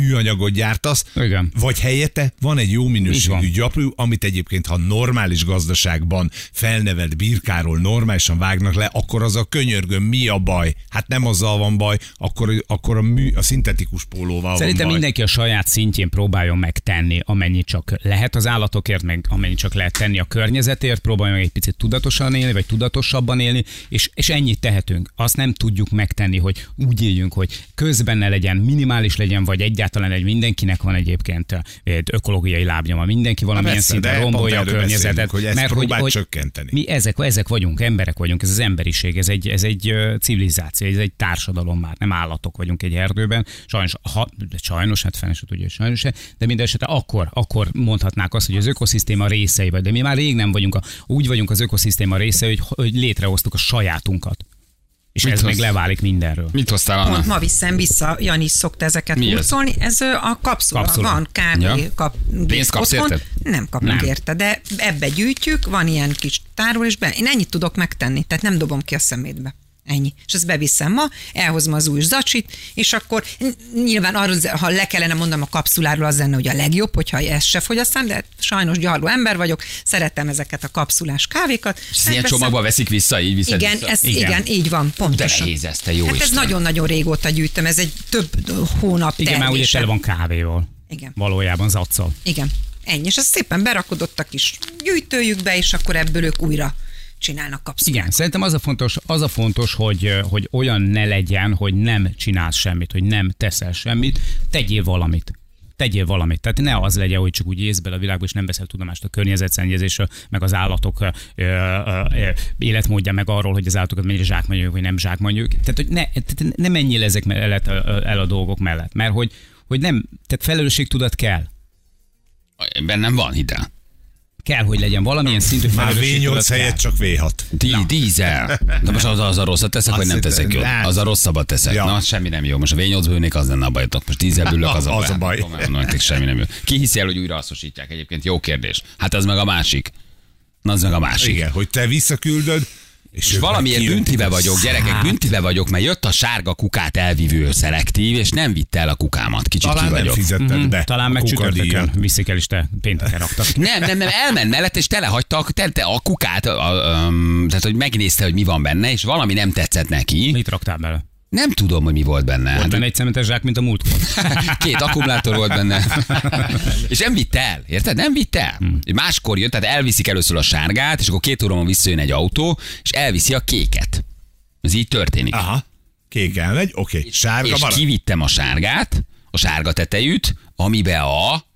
műanyagot gyártasz, Igen. vagy helyette van egy jó Így minőségű van. gyapjú, amit egyébként, ha normális gazdaságban felnevelt birkáról normálisan vágnak le, akkor az a könyörgöm, mi a baj? Hát nem azzal van baj, akkor, akkor a, mű, a szintetikus pólóval Szerintem van baj. mindenki a saját szintjén próbáljon megtenni, amennyit csak lehet az állatokért, meg amennyit csak lehet tenni a környezetért, próbáljon meg egy picit tudatosan élni, vagy tudatosabban élni, és, és ennyit tehetünk. Azt nem tudjuk megtenni, hogy úgy éljünk, hogy közben ne legyen, minimális legyen, vagy egyáltalán egy mindenkinek van egyébként ökológiai lábnyoma. Mindenki valamilyen persze, szinten de rombolja a pont erről környezetet. beszélünk, hogy ezt próbáld csökkenteni. Mi ezek, ezek vagyunk, emberek vagyunk, ez az emberiség, ez egy, ez egy ö, civilizáció, ez egy társadalom már, nem állatok vagyunk egy erdőben. Sajnos, ha, de sajnos, hát fene se tudja, hogy sajnos se, de minden esetre akkor, akkor mondhatnák azt, hogy az ökoszisztéma részei vagy, de mi már rég nem vagyunk, a, úgy vagyunk az ökoszisztéma részei, hogy, hogy létrehoztuk a sajátunkat. És Mit ez hoz? meg leválik mindenről. Mit hoztál, Anna? Pont ma viszem vissza, Jani is szokta ezeket Mi ez? hurcolni. Ez ö, a kapszula. Kapszula. Van kávé, Ja. kap, Pénzt kapsz otthon. érted? Nem kapunk Nem. érte, de ebbe gyűjtjük, van ilyen kis tárolásban. Én ennyit tudok megtenni, tehát nem dobom ki a szemétbe. Ennyi. És ezt beviszem ma, elhozom az új zacsit, és akkor nyilván arra, ha le kellene mondanom a kapszuláról, az lenne, hogy a legjobb, hogyha ezt se fogyasztam, de sajnos gyarló ember vagyok, szeretem ezeket a kapszulás kávékat. És ilyen Megveszem. csomagba veszik vissza, így viszed Igen, vissza? ez, Igen. igen. igen, így van, pontosan. nehéz ez, te jó hát ez Isten. nagyon-nagyon régóta gyűjtöm, ez egy több hónap Igen, már ugye termése. tele van kávéval. Igen. Valójában zaccal. Igen, ennyi. És ez szépen berakodott a kis gyűjtőjükbe, és akkor ebből ők újra csinálnak kapszulát. Igen, szerintem az a fontos, az a fontos hogy, hogy olyan ne legyen, hogy nem csinálsz semmit, hogy nem teszel semmit, tegyél valamit. Tegyél valamit. Tehát ne az legyen, hogy csak úgy ész bele a világba, és nem veszel tudomást a környezetszennyezésről, meg az állatok ö, ö, ö, életmódja, meg arról, hogy az állatokat mennyire zsákmányoljuk, vagy nem zsákmányoljuk. Tehát, hogy ne, tehát ne menjél ezek mellett, el a dolgok mellett, mert hogy, hogy nem, tehát felelősségtudat kell. Bennem van, hidd el. Kell, hogy legyen valamilyen szintű Már vé felelősségtudat nyolc kell. helyett csak vé hat. Dí- dízel. De most az, az a rosszat teszek, Azt vagy nem teszek hiszem, jól? hát- Az a rosszabbat teszek. Ja. Na, semmi nem jó. Most a vé nyolcba ülnék, az lenne a bajotok. Most dízelből ülök, az a Az a baj. baj. Komolyan mondom, nektek semmi nem jó. Ki hiszi el, hogy újra hasznosítják egyébként? Jó kérdés. Hát az meg a másik. Na, az meg a másik. Igen, hogy te visszaküldöd, és, És ők valamiért meg kijönnek. büntibe vagyok, gyerekek, büntibe vagyok, mert jött a sárga kukát elvívő szelektív, és nem vitte el a kukámat. Kicsit ki Talán nem vagyok. fizetted be Talán a meg kukadíjat. csütörtökön viszik el, és te pénteken raktak. Nem, nem, nem, elment mellett, és telehagyta a, te, te, a kukát, a, a, a, tehát hogy megnézte, hogy mi van benne, és valami nem tetszett neki. Mit raktál bele? Nem tudom, hogy mi volt benne. Volt Hát, benne egy szemetes zsák, mint a múltkor. két akkumulátor volt benne. És nem vitte el, érted? Nem vitte el. Hmm. Máskor jött, tehát elviszik először a sárgát, és akkor két óra visszajön egy autó, és elviszi a kéket. Ez így történik. Aha, kék elmegy, oké, okay. Sárga és marad. kivittem a sárgát, a sárga tetejűt, amibe a...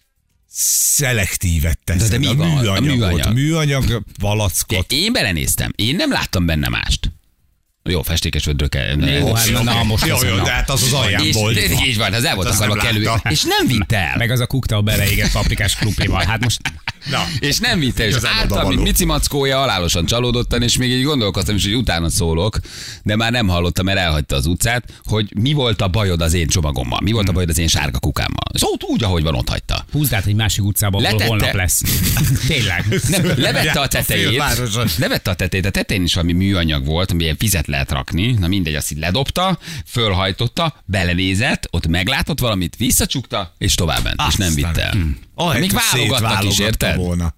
Szelektívet teszed. De- de mi a van? A műanyagot, műanyag. műanyag palackot. Én belenéztem. Én nem láttam benne mást. Jó, festékes vödrök. Jó, hát na, most jó, azon, jó, na. de hát az az alján és, volt. így van, az el volt azt akarva nem kelő. látta. És nem vitte el. Meg az a kukta a beleégett paprikás kruplival. Hát most Na, És nem vitte, és Igazán álltam, odavaló. mint Mici Mackója, halálosan csalódottan, és még így gondolkoztam is, hogy utána szólok, de már nem hallottam, mert elhagyta az utcát, hogy mi volt a bajod az én csomagommal, mi volt a bajod az én sárga kukámmal. És ott úgy, ahogy van, ott hagyta. húzd át egy másik utcába, ahol Letette. holnap lesz. Tényleg. Nem, levette Ja, a a tetejét, félvároson. levette a tetejét, a tetején is valami műanyag volt, ami ilyen vizet lehet rakni, na mindegy, azt így ledobta, fölhajtotta, belenézett, ott meglátott valamit, visszacsukta, és továbbment, és nem vitte el. Ahelyett, Még hogy válogatnak is, szétválogatta érted? volna.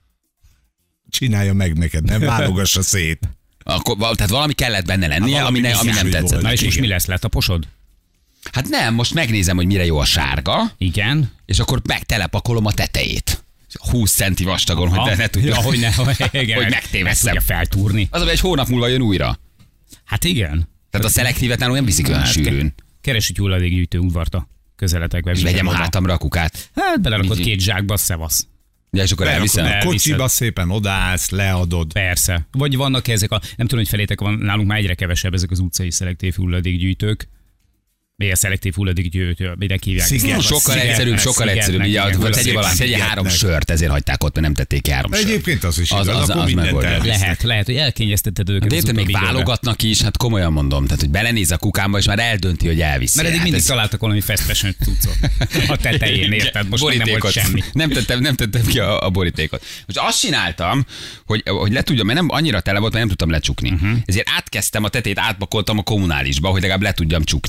Csinálja meg neked, nem válogassa szét. Akkor, val- tehát valami kellett benne lennie, Hát ami, valami ne, ami nem biztos, hogy tetszett. Na és most neki. mi lesz? Letaposod? Hát nem, most megnézem, hogy mire jó a sárga, Igen. és akkor megtelepakolom a tetejét. húsz centi vastagon, hogy ne, ne tudja, ja, hogy ne, hogy, igen, hogy ne megtévesszem. tudja feltúrni. Az, hogy egy hónap múlva jön újra. Hát igen. Tehát a szelektívet nálunk nem viszik olyan Hát, sűrűn. Keres egy hulladékgyűjtő udvart a közeletekbe. És vigyem vegyem a oda. hátamra a kukát. Hát belerakod Így- két zsákba, szevasz. Ja, és akkor elviszem. Berakod a Elviszed. kocsiba, szépen odaállsz, leadod. Persze. Vagy vannak ezek a, nem tudom, hogy felétek van, nálunk már egyre kevesebb ezek az utcai szelektív hulladékgyűjtők. Milyen szelektív hulladékgyűjtő, mire hívják? Sziget. Hú, sokkal Szigetnek, egyszerűbb, sokkal szigetnek, egyszerűbb. Így, igen, hogy hulladék- tegyél valami, tegyél három szigetnek. sört, ezért hagyták ott, mert nem tették ki három sört. Egyébként az is Az- igaz, az- akkor az mindent megoldja. elvisznek. Lehet, lehet, hogy elkényezteted őket. De az érted, még utóbbi időben. válogatnak is, hát komolyan mondom. Tehát, hogy belenéz a kukámba, és már eldönti, hogy elviszi. Mert eddig Hát mindig ez- találtak valami fast fashion cuccot. A tetején, érted? Most meg nem volt semmi. Nem tettem, nem tettem ki a, a borítékot. Most azt csináltam, hogy, hogy le tudjam, mert nem annyira tele volt, mert nem tudtam lecsukni. Uh-huh. Ezért átkezdtem a tetét, átpakoltam a kommunálisba, hogy legalább le tudjam csukni.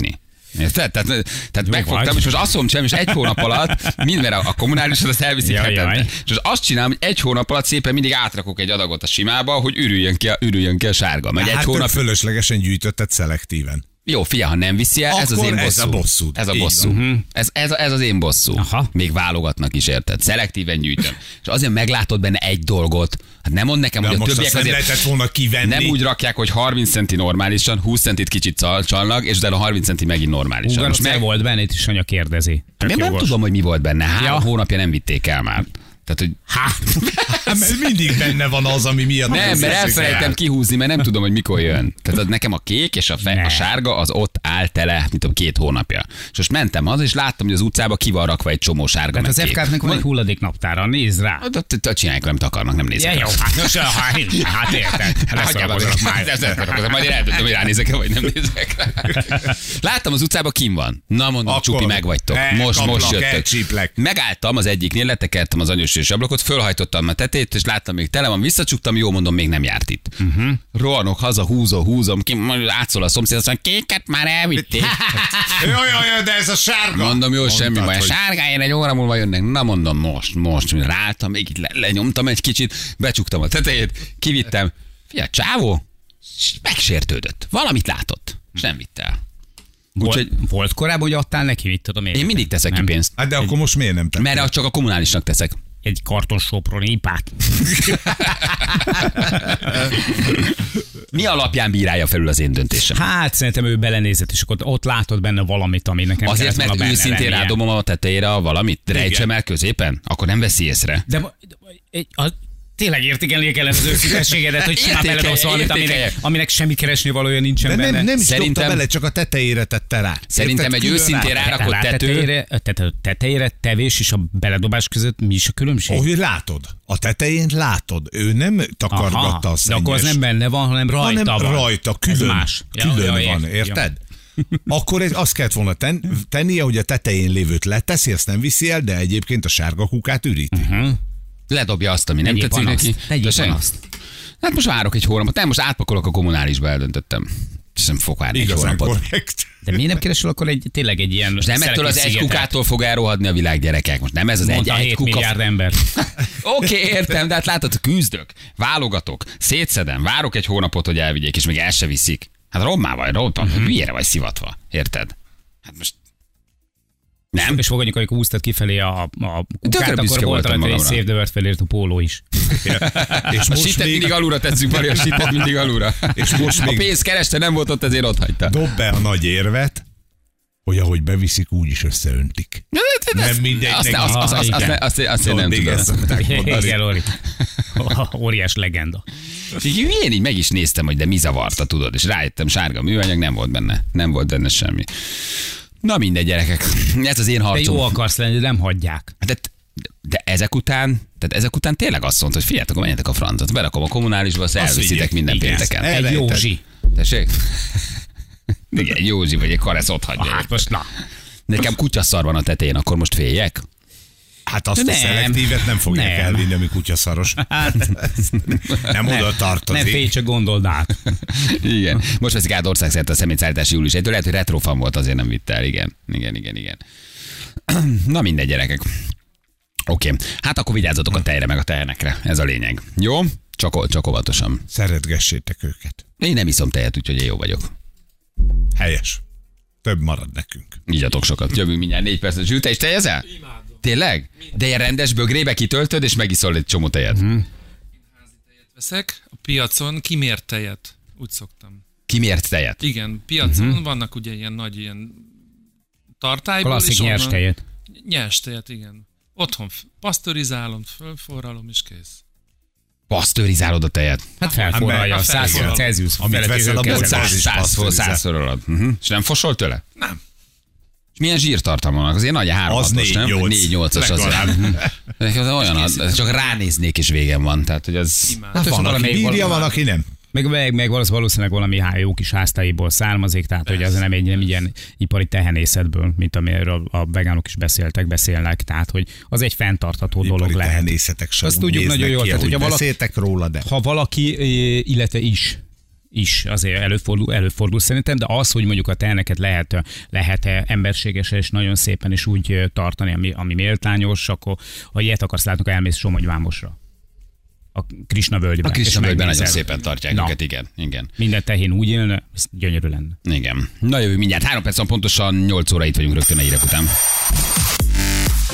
Érted? Tehát, tehát megfogtam, és most azt mondom, sem, és egy hónap alatt minden a, a kommunálisat azt elviszik Jaj, hetente. jaj. És azt csinálom, hogy egy hónap alatt szépen mindig átrakok egy adagot a simába, hogy ürüljön ki a, ürüljön ki a sárga. Meg egy Hát hónap... fölöslegesen gyűjtötted szelektíven. Jó, figyelj, ha nem viszi el, ez az Akkor én ez bosszú. a bosszúd. Ez a Így bosszú. van. Ez, ez, ez az én bosszú. Aha. Még válogatnak is, érted? Szelektíven gyűjtöm. És azért meglátod benne egy dolgot. Hát nem mond nekem, De hogy a most többiek azt nem azért lehetett volna kivenni. nem úgy rakják, hogy harminc centi normálisan, húsz centit kicsit csal- csalnak, és utána harminc centi megint normálisan. Ugar, Most meg meg... volt benne, itt is anya kérdezi. Tök Én nem jogos. tudom, hogy mi volt benne. Három Ja. hónapja nem vitték el már. Tehát, hogy Hát, mert mindig benne van az, ami miatt nem, mert veszik elfelejtem el. kihúzni, mert nem tudom, hogy mikor jön. Tehát az nekem a kék és a, fe, Ne. a sárga az ott áll tele, mint tudom, két hónapja. És most mentem haza, és láttam, hogy az utcába ki van rakva egy csomó sárga. Tehát meg az kék. ef ká-nak van egy hulladék naptára, nézd rá. Hát, ott- ott csinálják, amit akarnak, nem Ja, nézek jó, rá. hát, most, hát, hát érted. Leszorakozok már. Ez- ez- ez- Majd én eldöntöm, hogy ránézek-e, vagy nem nézek rá. Láttam, az utcában kim van. Na mondom, Akkor csupi, megvagytok. Most, elkaplak, most jöttök. elcsíplek. Megálltam az egyiknél, letekertem az anyós ablakot, fölhajtottam a tetét, és láttam, még tele van, visszacsuktam, jó mondom, még nem járt itt. Uh-huh. Rohanok haza, húzom, húzom, ki, majd átszól a szomszéd, azt mondja, kéket már elvitték. Jaj, jaj, jaj, de ez a sárga. Mondom, jó, Mondtad, semmi baj. A hogy- sárgáért egy óra múlva jönnek. Na mondom, most, most. Ráálltam, még itt le, lenyomtam egy kicsit, becsuktam a tetejét, kivittem. Figyelj, csávó, megsértődött. Valamit látott, és nem vitt el. Volt, Úgyhogy volt korábban, hogy adtál neki, mit tudom én. én mindig teszek ki Nem. pénzt. Hát de akkor most miért nem tettél? Mert csak a kommunálisnak teszek. Egy karton sopron ipát. Mi alapján bírálja felül az én döntésem? Hát szerintem ő belenézett, és akkor ott látod benne valamit, ami nekem Azért, kellett volna mert benne őszintén lennie. rádobom a tetejére a valamit, rejtsem el középen, akkor nem veszi észre. De, ma- de egy, a, tényleg értékelni kellene az őszintességedet, hogy simán Értékelje, beledobsz valamit, aminek, értékelje. aminek semmi keresni valója nincsen De benne. nem, nem is Szerintem- dobta bele, csak a tetejére tette rá. Szerintem Érted? egy Külön őszintén rá. rárakott Rá tető. tetejére, tete- tetejére tevés és a beledobás között mi is a különbség? Ahogy látod, a tetején látod, ő nem takargatta a de szennyes. akkor az nem benne van, hanem rajta hanem van. rajta, Ez külön, más. Ja, külön ja, van, értem. érted? Akkor ez- azt kellett volna ten, tennie, hogy a tetején lévőt leteszi, ezt nem viszi el, de egyébként a sárga kukát üríti. Mhm. Ledobja azt, ami nem Tegyél tetszik panaszt, neki. tegyél Tessék? panaszt. Hát most várok egy hónapot. Nem, most átpakolok a kommunálisba, eldöntöttem. És nem fog várni egy Igazán hónapot. korrekt. De miért nem keresel akkor egy, tényleg egy ilyen... Most nem ettől az egy szigetet? kukától fog elrohadni a világ, gyerekek. Most nem ez az egy, Mondta egy hét kuka. milliárd ember. Oké, okay, értem, de hát látod, küzdök, válogatok, szétszedem, várok egy hónapot, hogy elvigyék, és még el se viszik. Hát rommá vagy, rommá, Mhm. hülyére vagy szivatva, érted? Hát most nem? És fogadjuk, amikor húztad kifelé a, a Tökre kukát, akkor büszke volt voltam rajta egy magamra. Save the World felírt a póló is. És A most sitet mindig még alulra tesszük, Mari, a sitet mindig alulra. És most a még- pénzt kereste, nem volt ott, ezért ott hagyta. dob be a nagy érvet, hogy ahogy beviszik, úgy is összeöntik. Nem mindegy Azt, neki. azt, azt, azt, azt, igen. azt, azt én nem Mindig tudom. ezt szokták mondani. Igen, Lori. Óriás legenda. És így én így meg is néztem, hogy de mi zavarta, tudod, és rájöttem, sárga műanyag, nem volt benne. Nem volt benne semmi. Na mindegy, gyerekek. Ez az én De harcom. jó akarsz lenni, de nem hagyják. De, de ezek után, tehát ezek után tényleg azt mondta, hogy figyeljetek, akkor menjetek a francot, berakom a kommunálisba, azt elviszitek vigyék. minden Igen. pénteken. El- Egy Elrejted. Józsi. Tessék? Igen, egy Józsi vagy egy Karesz ott hagyja. Hát most na. Nekem kutyaszar van a tetején, akkor most féljek? Hát azt Nem. a szelektívet nem fogják Nem. elvinni, ami kutyaszaros. Nem oda Nem tartozik. félj, csak gondold át. Igen. Most veszik át országszerte a szemétszállítási július egytől, lehet, hogy retrofan volt, azért nem vitt el. Igen, igen, igen, igen. Na mindegy, gyerekek. Oké, okay. Hát akkor vigyázzatok a tejre, meg a tehenekre. Ez a lényeg. Jó? Csak, csak óvatosan. Szeretgessétek őket. Én nem iszom tejet, úgyhogy én jó vagyok. Helyes. Több marad nekünk. Igyatok sokat. Jövünk mindjárt négy percet. Zsül, te is tejezel? Imádom. Tényleg? De ilyen rendes bögrébe kitöltöd, és megiszol egy csomó tejet. Hmm. Veszek a piacon kimért tejet. Úgy szoktam. Kimért tejet? Igen, piacon uh-huh. vannak ugye ilyen nagy ilyen tartályból. Klasszik és nyers onnan- tejet. Nyers tejet, igen. Otthon f- pasztörizálom, fölforralom és kész. Pasztörizálod a tejet. Hát felforralja a Hát száz felforral. Celsius Amit feletti veszel a hőkezelés. boltban. Száz, is száz, pasztörizál. százszor alatt. Uh-huh. És nem fosol tőle? Nem. És milyen zsírtartalma vannak? Azért nagy a három Az hatos, négy nem? nyolc. négy nyolcas az. Legalább. Nekem az olyan, az, csak ránéznék és végem van. Tehát, hogy az... Imádom. Hát van, aki valamelyik bírja, valami- van, aki nem. Meg, meg, meg valószínűleg valami há- jó kis háztáiból származik, tehát hogy az nem egy nem ilyen ipari tehenészetből, mint amiről a vegánok is beszéltek, beszélnek, tehát hogy az egy fenntartható dolog Ipari lehet. tehenészetek sem Azt úgy tudjuk néznek nagyon jól, ki, tehát ahogy hogyha valaki- beszéltek róla, de Ha valaki, eh, illetve is is azért előfordul, előfordul szerintem, de az, hogy mondjuk a teheneket lehet, lehet emberségesen és nagyon szépen is úgy tartani, ami, ami méltányos, akkor ha ilyet akarsz látni, akkor elmész Somogyvámosra. A Krisna völgyben. A Krisna völgyben nagyon szépen tartják Na. őket, igen. igen. Minden tehén úgy élne, ez gyönyörű lenne. Igen. Na jövő mindjárt. Három perc van pontosan, nyolc óra itt vagyunk rögtön egy után.